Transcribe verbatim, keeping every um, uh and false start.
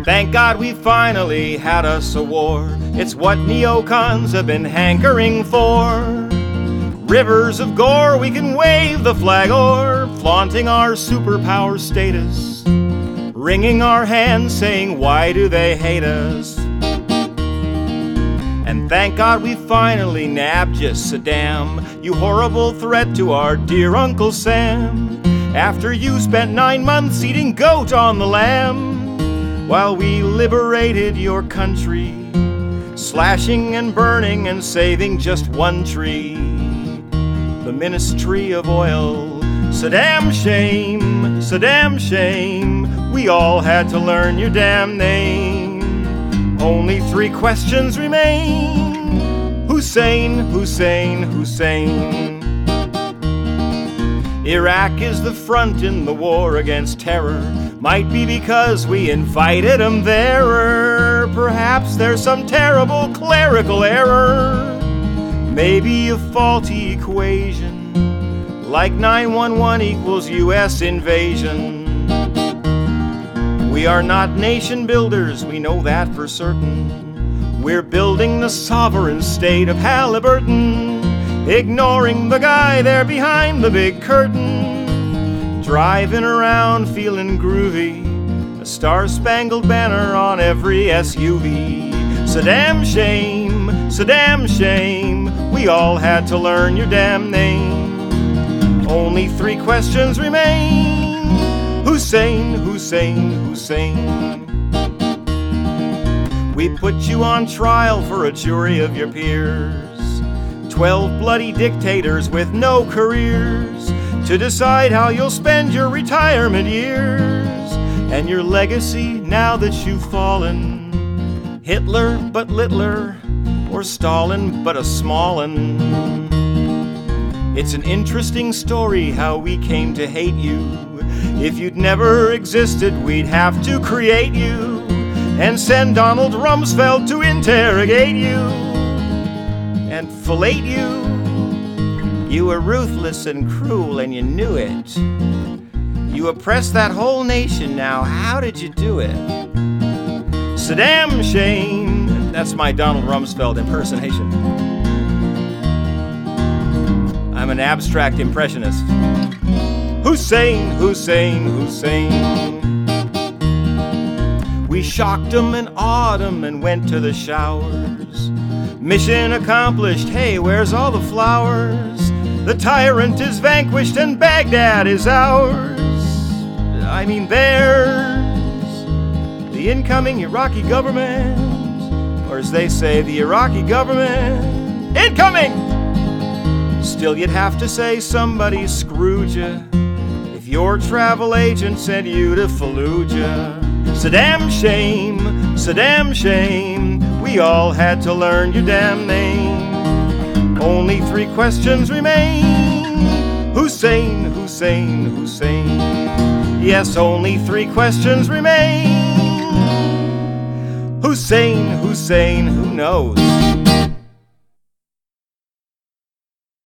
Thank God we finally had us a war. It's what neocons have been hankering for. Rivers of gore we can wave the flag o'er, flaunting our superpower status, wringing our hands saying why do they hate us. And thank God we finally nabbed you, Saddam, you horrible threat to our dear Uncle Sam. After you spent nine months eating goat on the lamb, while we liberated your country, slashing and burning and saving just one tree, the Ministry of Oil. Saddam shame, Saddam shame, we all had to learn your damn name. Only three questions remain. Hussein, Hussein, Hussein. Iraq is the front in the war against terror. Might be because we invited them there, or perhaps there's some terrible clerical error. Maybe a faulty equation, like nine one one equals U S invasion. We are not nation builders, we know that for certain. We're building the sovereign state of Halliburton, ignoring the guy there behind the big curtain, driving around feeling groovy, a star-spangled banner on every S U V. Saddam shame, Saddam shame, we all had to learn your damn name. Only three questions remain. Hussein, Hussein, Hussein. We put you on trial for a jury of your peers, twelve bloody dictators with no careers, to decide how you'll spend your retirement years and your legacy now that you've fallen. Hitler but littler, or Stalin but a smallin'. It's an interesting story how we came to hate you. If you'd never existed, we'd have to create you and send Donald Rumsfeld to interrogate you and fillet you. You were ruthless and cruel and you knew it. You oppressed that whole nation, now how did you do it? Saddam shame, that's my Donald Rumsfeld impersonation. I'm an abstract impressionist. Hussein, Hussein, Hussein. We shocked them and awed them and went to the showers. Mission accomplished, hey, where's all the flowers? The tyrant is vanquished and Baghdad is ours. I mean theirs. The incoming Iraqi government, or as they say, the Iraqi government, incoming! Still you'd have to say somebody screwed you if your travel agent sent you to Fallujah. Saddam shame, Saddam shame, we all had to learn your damn name. Only three questions remain. Hussein, Hussein, Hussein. Yes, only three questions remain. Hussein, Hussein, who knows?